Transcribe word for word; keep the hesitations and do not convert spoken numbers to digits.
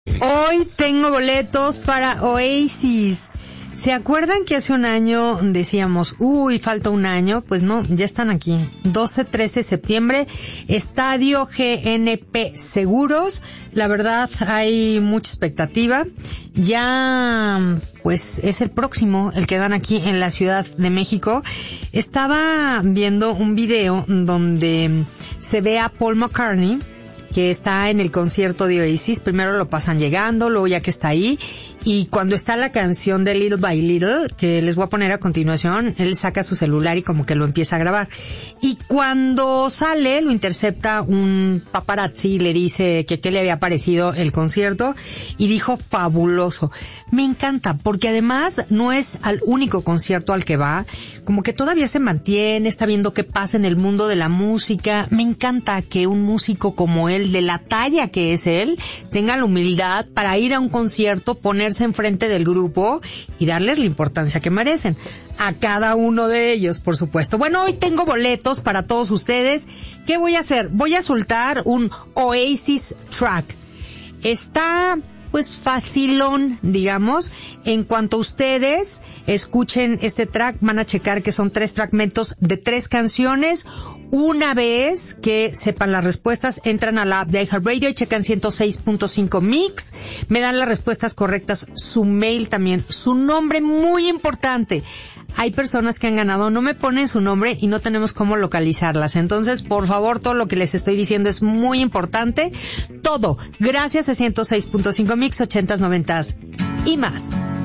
Hoy tengo boletos para Oasis. ¿Se acuerdan que hace un año decíamos, uy, falta un año? Pues no, ya están aquí. doce, trece de septiembre, Estadio G N P Seguros. La verdad, hay mucha expectativa. Ya, pues, es el próximo, el que dan aquí en la Ciudad de México. Estaba viendo un video donde se ve a Paul McCartney, que está en el concierto de Oasis. Primero lo pasan llegando, luego ya que está ahí, y cuando está la canción de Little by Little, que les voy a poner a continuación, él saca su celular y como que lo empieza a grabar. Y cuando sale, lo intercepta un paparazzi y le dice que qué le había parecido el concierto, y dijo fabuloso. Me encanta, porque además no es al único concierto al que va, como que todavía se mantiene, está viendo qué pasa en el mundo de la música. Me encanta que un músico como él, de la talla que es él, tenga la humildad para ir a un concierto, ponerse enfrente del grupo y darles la importancia que merecen. A cada uno de ellos, por supuesto. Bueno, hoy tengo boletos para todos ustedes. ¿Qué voy a hacer? Voy a soltar un Oasis track. Está, pues, facilón, digamos. En cuanto ustedes escuchen este track, van a checar que son tres fragmentos de tres canciones. Una vez que sepan las respuestas, entran a la app de iHeartRadio y checan ciento seis punto cinco Mix. Me dan las respuestas correctas, su mail también, su nombre, muy importante. Hay personas que han ganado, no me ponen su nombre y no tenemos cómo localizarlas. Entonces, por favor, todo lo que les estoy diciendo es muy importante. Todo, gracias a ciento seis punto cinco Mix, ochentas, noventas y más.